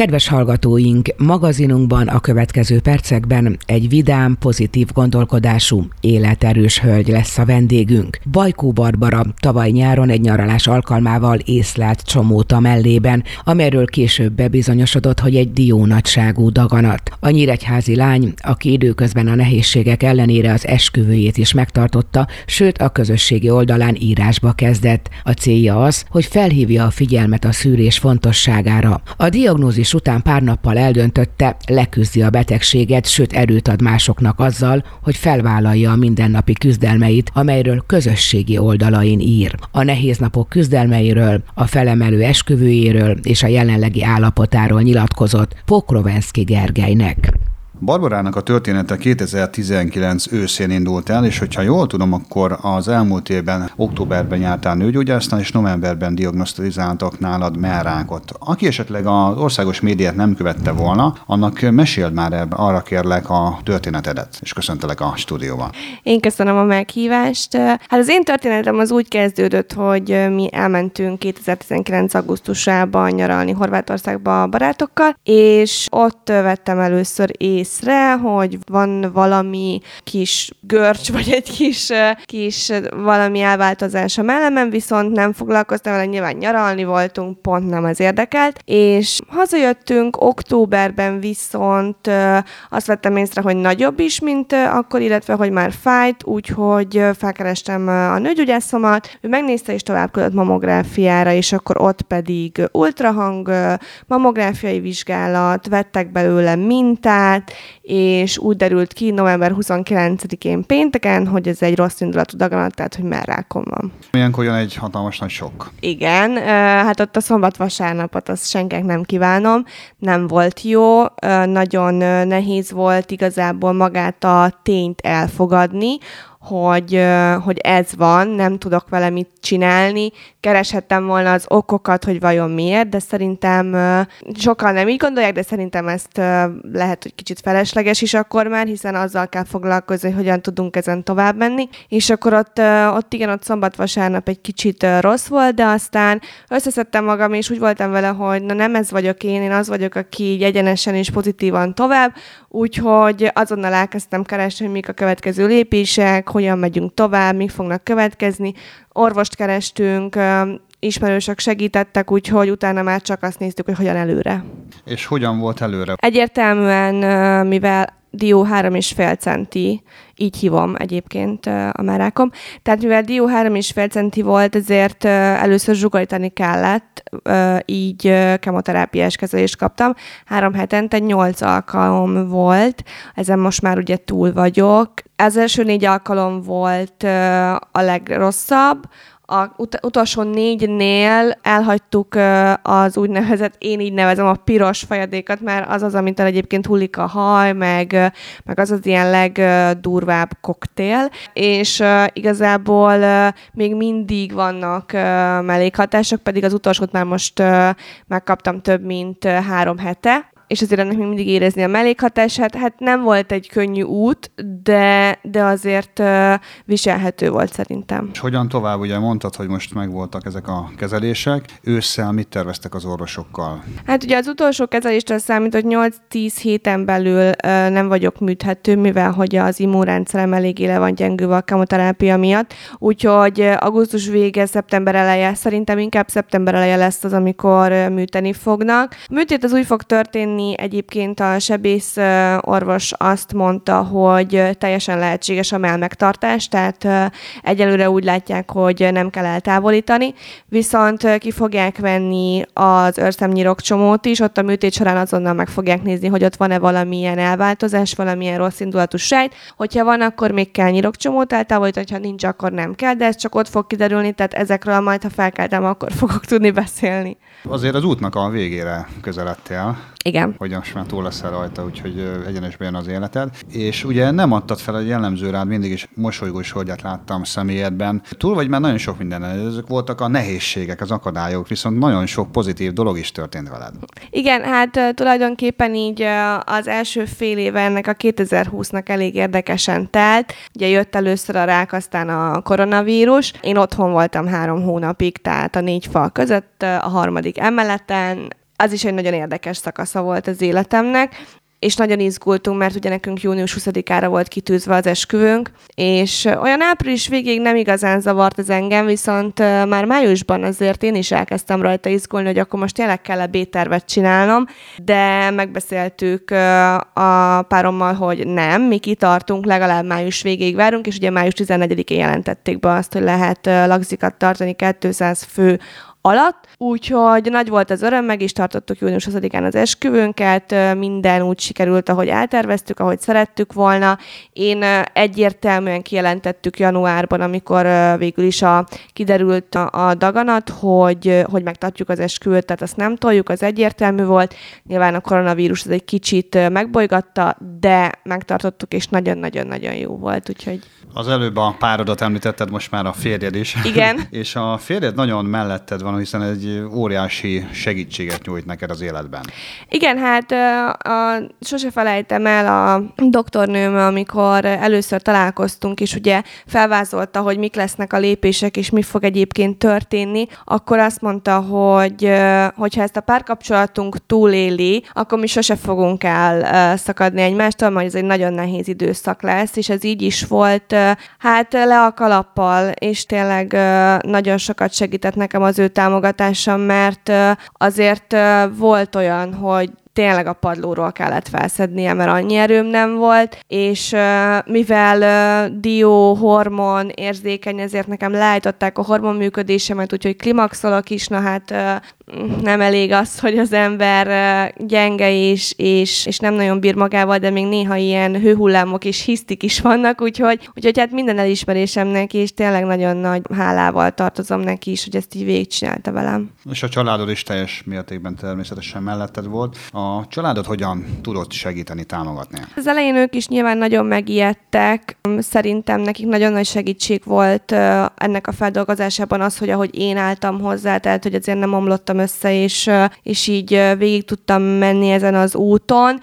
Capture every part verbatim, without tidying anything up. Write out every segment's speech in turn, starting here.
Kedves hallgatóink, magazinunkban a következő percekben egy vidám, pozitív gondolkodású, életerős hölgy lesz a vendégünk. Bajkó Barbara tavaly nyáron egy nyaralás alkalmával észlelt csomót a mellében, amelyről később bebizonyosodott, hogy egy diónagyságú daganat. A nyíregyházi lány, aki időközben a nehézségek ellenére az esküvőjét is megtartotta, sőt a közösségi oldalán írásba kezdett. A célja az, hogy felhívja a figyelmet a szűrés fontosságára. A diagnózis után pár nappal eldöntötte, leküzdi a betegséget, sőt erőt ad másoknak azzal, hogy felvállalja a mindennapi küzdelmeit, amelyről közösségi oldalain ír. A nehéz napok küzdelmeiről, a felemelő esküvőjéről és a jelenlegi állapotáról nyilatkozott Pokrovenszky Gergelynek. Barbarának a története kétezer-tizenkilenc őszén indult el, és hogyha jól tudom, akkor az elmúlt évben, októberben jártál nőgyógyásznál, és novemberben diagnosztizáltak nálad mellrákot. Aki esetleg az országos médiát nem követte volna, annak meséld már ebbe, arra kérlek a történetedet, és köszöntelek a stúdióban. Én köszönöm a meghívást. Hát az én történetem az úgy kezdődött, hogy mi elmentünk kétezer-tizenkilenc augusztusában nyaralni Horvátországba a barátokkal, és ott vettem először észre, hogy van valami kis görcs, vagy egy kis, kis valami elváltozás a mellemen, viszont nem foglalkoztam vele, nyilván nyaralni voltunk, pont nem ez érdekelt, és hazajöttünk októberben, viszont azt vettem észre, hogy nagyobb is, mint akkor, illetve, hogy már fájt, úgyhogy felkerestem a nőgyógyászomat, ő megnézte és tovább küldött mamográfiára, és akkor ott pedig ultrahang, mamográfiai vizsgálat, vettek belőle mintát, és úgy derült ki november huszonkilencedikén pénteken, hogy ez egy rossz indulatú daganat, tehát hogy mellrákom van. Ilyenkor jön egy hatalmas nagy sok. Igen, hát ott a szombat-vasárnapot azt senkinek nem kívánom, nem volt jó, nagyon nehéz volt igazából magát a tényt elfogadni, hogy, hogy ez van, nem tudok vele mit csinálni. Kereshettem volna az okokat, hogy vajon miért, de szerintem sokan nem így gondolják, de szerintem ezt lehet, hogy kicsit felesleges is akkor már, hiszen azzal kell foglalkozni, hogy hogyan tudunk ezen tovább menni. És akkor ott, ott igen, ott szombat-vasárnap egy kicsit rossz volt, de aztán összeszedtem magam, és úgy voltam vele, hogy na nem ez vagyok én, én az vagyok, aki így egyenesen és pozitívan tovább, úgyhogy azonnal elkezdtem keresni, hogy mik a következő lépések, hogyan megyünk tovább, mik fognak következni. Orvost kerestünk, ismerősök segítettek, úgyhogy utána már csak azt néztük, hogy hogyan előre. És hogyan volt előre? Egyértelműen, mivel dió három és fél centi, így hívom egyébként a mellrákom. Tehát mivel dió három és fél centi volt, ezért először zsugorítani kellett, így kemoterápiás kezelést kaptam. Három hetente nyolc alkalom volt, ezen most már ugye túl vagyok. Az első négy alkalom volt a legrosszabb, a ut- utolsó négynél elhagytuk uh, az úgynevezett, én így nevezem a piros folyadékat, mert az az, amintől egyébként hullik a haj, meg, uh, meg az az ilyen legdurvább uh, koktél, és uh, igazából uh, még mindig vannak uh, mellékhatások, pedig az utolsót már most uh, megkaptam több mint uh, három hete, és azért ennek még mindig érezni a mellékhatását. Hát nem volt egy könnyű út, de, de azért uh, viselhető volt szerintem. És hogyan tovább? Ugye mondtad, hogy most megvoltak ezek a kezelések. Ősszel mit terveztek az orvosokkal? Hát ugye az utolsó kezeléstől számít, hogy nyolc-tíz héten belül uh, nem vagyok műthető, mivel hogy az immunrendszerem eléggé le van gyengülve a kemoterápia miatt. Úgyhogy augusztus vége, szeptember eleje, szerintem inkább szeptember eleje lesz az, amikor uh, műteni fognak. A műtét az úgy fog történni, egyébként a sebész orvos azt mondta, hogy teljesen lehetséges a mell megtartás, tehát egyelőre úgy látják, hogy nem kell eltávolítani, viszont ki fogják venni az őrszemnyirokcsomót is, ott a műtét során azonnal meg fogják nézni, hogy ott van-e valamilyen elváltozás, valamilyen rossz indulatú sejt. Hogyha van, akkor még kell nyirokcsomót eltávolítani, ha nincs, akkor nem kell, de ez csak ott fog kiderülni, tehát ezekről majd, ha felkeltem, akkor fogok tudni beszélni. Azért az útnak a végére közeledtél. Igen. Hogy most már túl leszel rajta, úgyhogy egyenesben jön az életed. És ugye nem adtad fel, hogy jellemző rád, mindig is mosolygós hölgyet láttam személyedben. Túl vagy már nagyon sok minden. Ezek voltak a nehézségek, az akadályok, viszont nagyon sok pozitív dolog is történt veled. Igen, hát tulajdonképpen így az első fél éve ennek a kétezer-húsznak elég érdekesen telt. Ugye jött először a rák, aztán a koronavírus. Én otthon voltam három hónapig, tehát a négy fal között, a harmadik emeleten. az is egy nagyon érdekes szakasza volt az életemnek, és nagyon izgultunk, mert ugye nekünk június huszadikára volt kitűzve az esküvőnk, és olyan április végéig nem igazán zavart az engem, viszont már májusban azért én is elkezdtem rajta izgulni, hogy akkor most tényleg kell-e B-tervet csinálnom, de megbeszéltük a párommal, hogy nem, mi kitartunk, legalább május végéig várunk, és ugye május tizennegyedikén jelentették be azt, hogy lehet lagzikat tartani kétszáz fő alatt, úgyhogy nagy volt az öröm, meg is tartottuk június huszadikán az esküvőnket, minden úgy sikerült, ahogy elterveztük, ahogy szerettük volna. Én egyértelműen kijelentettük januárban, amikor végül is a, kiderült a, a daganat, hogy, hogy megtartjuk az esküvőt, tehát azt nem toljuk, az egyértelmű volt. Nyilván a koronavírus az egy kicsit megbolygatta, de megtartottuk, és nagyon-nagyon-nagyon jó volt, úgyhogy... Az előbb a párodat említetted, most már a férjed is. Igen. És a férjed nagyon melletted van, hiszen egy óriási segítséget nyújt neked az életben. Igen, hát a, sose felejtem el a doktornőm, amikor először találkoztunk, és ugye felvázolta, hogy mik lesznek a lépések, és mi fog egyébként történni, akkor azt mondta, hogy hogyha ezt a párkapcsolatunk túléli, akkor mi sose fogunk el szakadni egymástól, mert ez egy nagyon nehéz időszak lesz, és ez így is volt. Hát le a kalappal, és tényleg nagyon sokat segített nekem az ő támogatása, mert azért volt olyan, hogy tényleg a padlóról kellett felszednie, mert annyi erőm nem volt, és uh, mivel uh, dió, hormon, érzékeny, ezért nekem leállították a hormonműködésemet, úgyhogy klimaxolok is, na hát uh, nem elég az, hogy az ember uh, gyenge is, és, és nem nagyon bír magával, de még néha ilyen hőhullámok és hisztik is vannak, úgyhogy, úgyhogy hát minden elismerésem neki, és tényleg nagyon nagy hálával tartozom neki is, hogy ezt így végigcsinálta velem. És a családod is teljes mértékben természetesen melletted volt. A családot hogyan tudott segíteni, támogatni? Az elején ők is nyilván nagyon megijedtek. Szerintem nekik nagyon nagy segítség volt ennek a feldolgozásában az, hogy ahogy én álltam hozzá, tehát hogy azért nem omlottam össze, és, és így végig tudtam menni ezen az úton.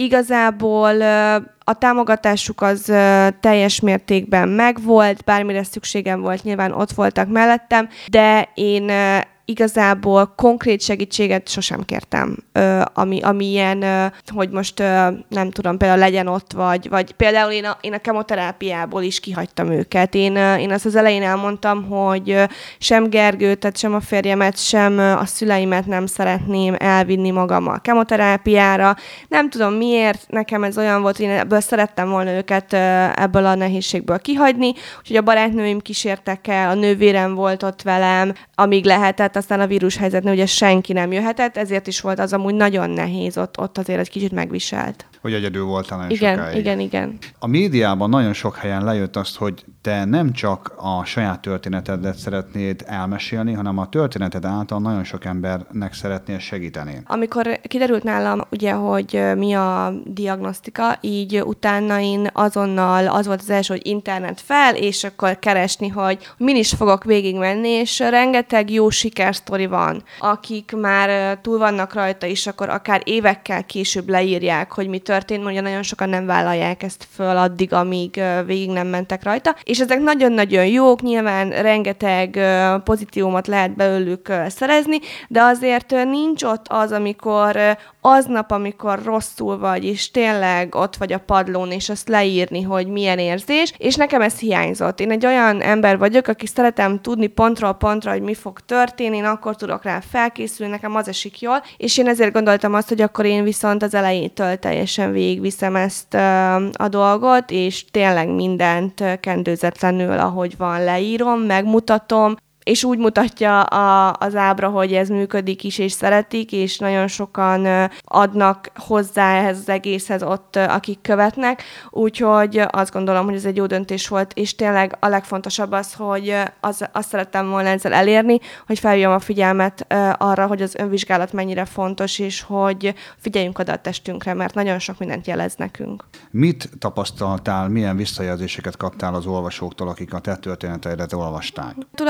Igazából a támogatásuk az teljes mértékben megvolt, bármire szükségem volt, nyilván ott voltak mellettem, de én igazából konkrét segítséget sosem kértem, ö, ami, ami ilyen, ö, hogy most ö, nem tudom, például legyen ott, vagy, vagy például én a, én a kemoterápiából is kihagytam őket. Én, ö, én azt az elején elmondtam, hogy ö, sem Gergőt, tehát sem a férjemet, sem ö, a szüleimet nem szeretném elvinni magammal kemoterápiára. Nem tudom miért, nekem ez olyan volt, hogy én ebből szerettem volna őket ö, ebből a nehézségből kihagyni, úgyhogy a barátnőim kísértek el, a nővérem volt ott velem, amíg lehetett, aztán a vírushelyzetnél ugye senki nem jöhetett, ezért is volt az amúgy nagyon nehéz, ott, ott azért egy kicsit megviselt. Hogy egyedül voltál nagyon igen, sokáig. Igen, igen, A médiában nagyon sok helyen lejött azt, hogy te nem csak a saját történetedet szeretnéd elmesélni, hanem a történeted által nagyon sok embernek szeretnél segíteni. Amikor kiderült nálam, ugye, hogy mi a diagnosztika, így utána én azonnal az volt az első, hogy internet fel, és akkor keresni, hogy min is fogok végigmenni, és rengeteg jó sikersztori van, akik már túl vannak rajta, és akkor akár évekkel később leírják, hogy mi történt, mondja, nagyon sokan nem vállalják ezt föl addig, amíg végig nem mentek rajta, és ezek nagyon-nagyon jók, nyilván rengeteg pozitívumot lehet belőlük szerezni, de azért nincs ott az, amikor aznap, amikor rosszul vagy, és tényleg ott vagy a padlón, és azt leírni, hogy milyen érzés, és nekem ez hiányzott. Én egy olyan ember vagyok, aki szeretem tudni pontról pontra, hogy mi fog történni, én akkor tudok rá felkészülni, nekem az esik jól, és én ezért gondoltam azt, hogy akkor én viszont az elejétől teljesen végigviszem ezt a dolgot, és tényleg mindent kendőzetlenül, ahogy van, leírom, megmutatom, és úgy mutatja a, az ábra, hogy ez működik is, és szeretik, és nagyon sokan adnak hozzá ehhez az egészhez ott, akik követnek, úgyhogy azt gondolom, hogy ez egy jó döntés volt, és tényleg a legfontosabb az, hogy az, azt szerettem volna ezzel elérni, hogy felhívjam a figyelmet arra, hogy az önvizsgálat mennyire fontos, és hogy figyeljünk oda a testünkre, mert nagyon sok mindent jelez nekünk. Mit tapasztaltál, milyen visszajelzéseket kaptál az olvasóktól, akik a te történeteidet olvasták? Tulajdonképpen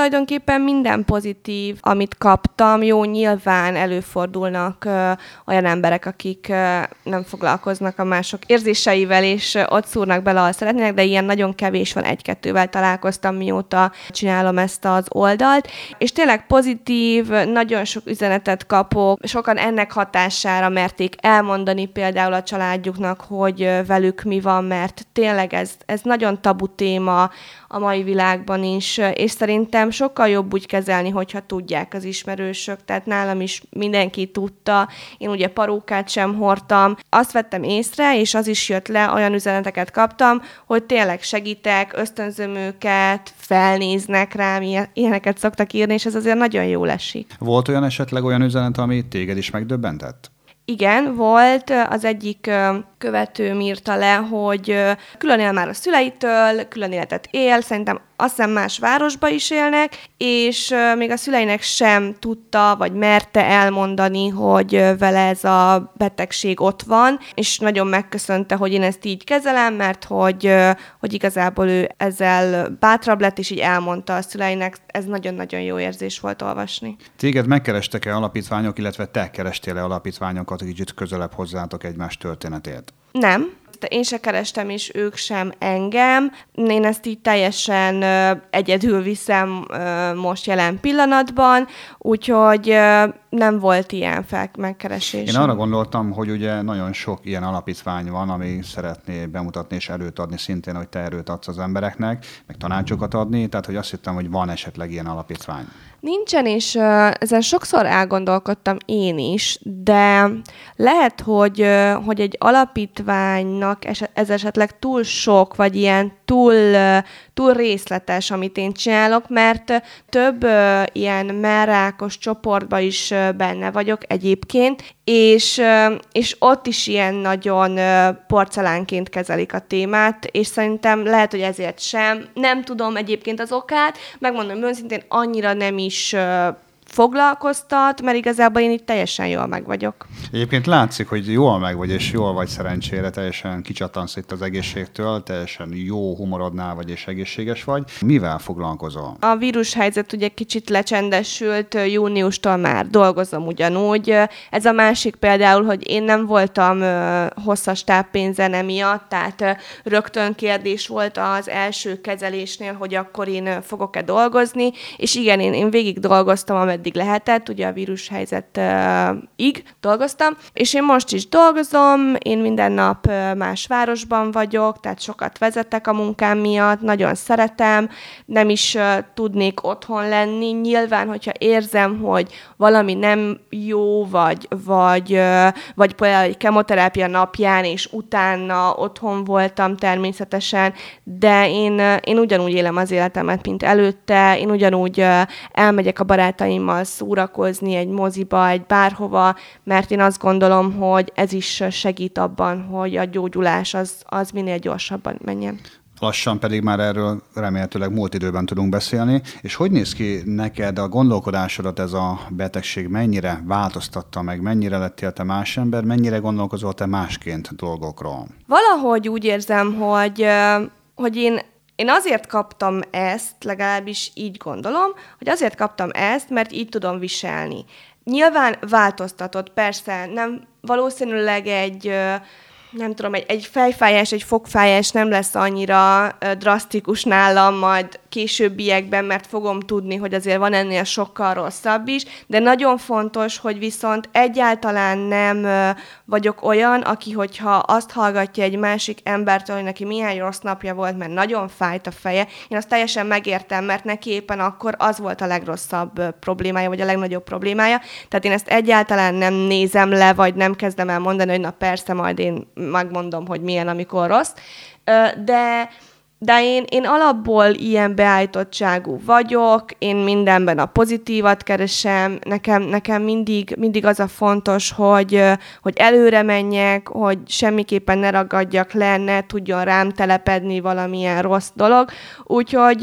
tulajdonképpen minden pozitív, amit kaptam, jó, nyilván előfordulnak ö, olyan emberek, akik ö, nem foglalkoznak a mások érzéseivel, és ö, ott szúrnak bele, ahol szeretnének, de ilyen nagyon kevés van, egy-kettővel találkoztam, mióta csinálom ezt az oldalt, és tényleg pozitív, nagyon sok üzenetet kapok, sokan ennek hatására merték elmondani például a családjuknak, hogy ö, velük mi van, mert tényleg ez, ez nagyon tabu téma a mai világban is, és szerintem sokkal jobb úgy kezelni, hogyha tudják az ismerősök, tehát nálam is mindenki tudta, én ugye parókát sem hordtam, azt vettem észre, és az is jött le, olyan üzeneteket kaptam, hogy tényleg segítek, ösztönzöm őket, felnéznek rám, ilyeneket szoktak írni, és ez azért nagyon jól esik. Volt olyan esetleg olyan üzenet, ami téged is megdöbbentett? Igen, volt. Az egyik követőm írta le, hogy külön él már a szüleitől, külön életet él, szerintem azt hiszem más városba is élnek, és még a szüleinek sem tudta, vagy merte elmondani, hogy vele ez a betegség ott van, és nagyon megköszönte, hogy én ezt így kezelem, mert hogy, hogy igazából ő ezzel bátrabb lett, és így elmondta a szüleinek. Ez nagyon-nagyon jó érzés volt olvasni. Téged megkerestek-e alapítványok, illetve te kerestél-e alapítványokat, hogy kicsit közelebb hozzátok egymás történetét? Nem. Én se kerestem, és ők sem engem. Én ezt így teljesen ö, egyedül viszem ö, most jelen pillanatban, úgyhogy ö, nem volt ilyen fel- megkeresés. Én arra gondoltam, hogy ugye nagyon sok ilyen alapítvány van, ami szeretné bemutatni és erőt adni szintén, hogy te erőt adsz az embereknek, meg tanácsokat adni, tehát hogy azt hittem, hogy van esetleg ilyen alapítvány. Nincsen, és uh, ezen sokszor elgondolkodtam én is, de lehet, hogy, uh, hogy egy alapítványnak es- ez esetleg túl sok, vagy ilyen túl, uh, túl részletes, amit én csinálok, mert uh, több uh, ilyen merrákos csoportban is uh, benne vagyok egyébként, és, uh, és ott is ilyen nagyon uh, porcelánként kezelik a témát, és szerintem lehet, hogy ezért sem. Nem tudom egyébként az okát, megmondom őszintén, annyira nem is is foglalkoztat, mert igazából én itt teljesen jól meg vagyok. Egyébként látszik, hogy jól meg vagy, és jól vagy szerencsére, teljesen kicsattansz itt az egészségtől, teljesen jó humorodnál vagy, és egészséges vagy. Mivel foglalkozol? A vírushelyzet ugye kicsit lecsendesült, júniustól már dolgozom ugyanúgy. Ez a másik például, hogy én nem voltam hosszas táppénzen emiatt, tehát rögtön kérdés volt az első kezelésnél, hogy akkor én fogok-e dolgozni, és igen, én, én végig dolgoztam, ameddig lehetett, ugye a vírushelyzetig dolgoztam, és én most is dolgozom, én minden nap más városban vagyok, tehát sokat vezetek a munkám miatt, nagyon szeretem, nem is tudnék otthon lenni. Nyilván, hogyha érzem, hogy valami nem jó, vagy, vagy, vagy például egy kemoterápia napján, és utána otthon voltam természetesen, de én, én ugyanúgy élem az életemet, mint előtte, én ugyanúgy elmegyek a barátaimmal szórakozni egy moziba, egy bárhova, mert én azt gondolom, hogy ez is segít abban, hogy a gyógyulás az, az minél gyorsabban menjen. Lassan pedig már erről remélhetőleg múlt időben tudunk beszélni. És hogy néz ki neked a gondolkodásodat ez a betegség? Mennyire változtatta meg? Mennyire lettél te más ember? Mennyire gondolkozol te másként dolgokról? Valahogy úgy érzem, hogy, hogy én Én azért kaptam ezt, legalábbis így gondolom, hogy azért kaptam ezt, mert így tudom viselni. Nyilván változtatott, persze, nem valószínűleg egy, nem tudom, egy, egy fejfájás, egy fogfájás nem lesz annyira drasztikus nálam majd későbbiekben, mert fogom tudni, hogy azért van ennél sokkal rosszabb is, de nagyon fontos, hogy viszont egyáltalán nem vagyok olyan, aki, hogyha azt hallgatja egy másik embertől, hogy neki milyen rossz napja volt, mert nagyon fájt a feje, én azt teljesen megértem, mert neki éppen akkor az volt a legrosszabb problémája, vagy a legnagyobb problémája, tehát én ezt egyáltalán nem nézem le, vagy nem kezdem el mondani, hogy na persze, majd én megmondom, hogy milyen, amikor rossz, de De én, én alapból ilyen beállítottságú vagyok, én mindenben a pozitívat keresem, nekem, nekem mindig, mindig az a fontos, hogy, hogy előre menjek, hogy semmiképpen ne ragadjak le, ne tudjon rám telepedni valamilyen rossz dolog. Úgyhogy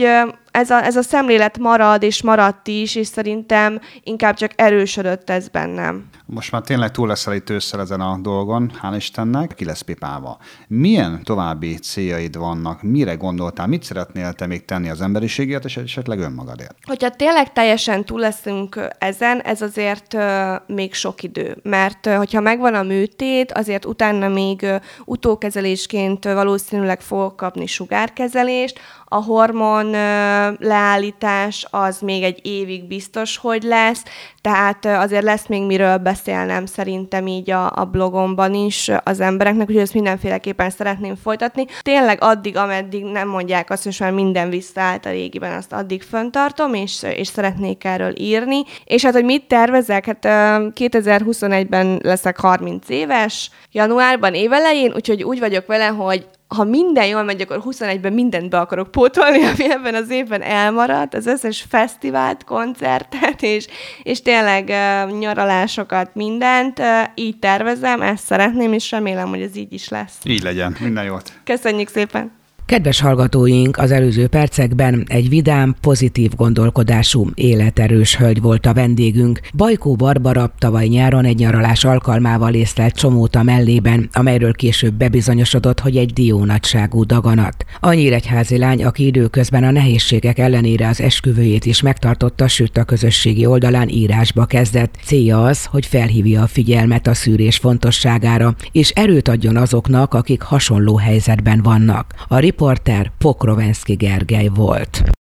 ez a, ez a szemlélet marad, és maradt is, és szerintem inkább csak erősödött ez bennem. Most már tényleg túl leszel itt ősszel ezen a dolgon, hál' Istennek, ki lesz pipálva. Milyen további céljaid vannak? Mire gondoltál? Mit szeretnél te még tenni az emberiségért, és esetleg önmagadért? Hogyha tényleg teljesen túl leszünk ezen, ez azért uh, még sok idő. Mert uh, hogyha megvan a műtét, azért utána még uh, utókezelésként uh, valószínűleg fogok kapni sugárkezelést. A hormon uh, leállítás az még egy évig biztos, hogy lesz, tehát uh, azért lesz még miről beszélnem szerintem így a, a blogomban is az embereknek, úgyhogy ezt mindenféleképpen szeretném folytatni. Tényleg addig, ameddig nem mondják azt, hogy már minden visszaállt a régiben, azt addig föntartom, és, és szeretnék erről írni. És hát, hogy mit tervezek? Hát uh, kétezer-huszonegyben leszek harminc éves, januárban évelején, úgyhogy úgy vagyok vele, hogy ha minden jól megy, akkor huszonegyben mindent be akarok pótolni, ami ebben az évben elmaradt, az összes fesztivált, koncertet, és, és tényleg uh, nyaralásokat, mindent. Uh, így tervezem, ezt szeretném, és remélem, hogy ez így is lesz. Így legyen. Minden jót. Köszönjük szépen! Kedves hallgatóink, az előző percekben egy vidám, pozitív gondolkodású, életerős hölgy volt a vendégünk. Bajkó Barbara tavaly nyáron egy nyaralás alkalmával észlelt csomót a mellében, amelyről később bebizonyosodott, hogy egy diónagyságú daganat. A nyíregyházi lány, aki időközben a nehézségek ellenére az esküvőjét is megtartotta, sőt a közösségi oldalán írásba kezdett. Célja az, hogy felhívja a figyelmet a szűrés fontosságára, és erőt adjon azoknak, akik hasonló helyzetben vannak. A riporter Pokrovenszky Gergely volt.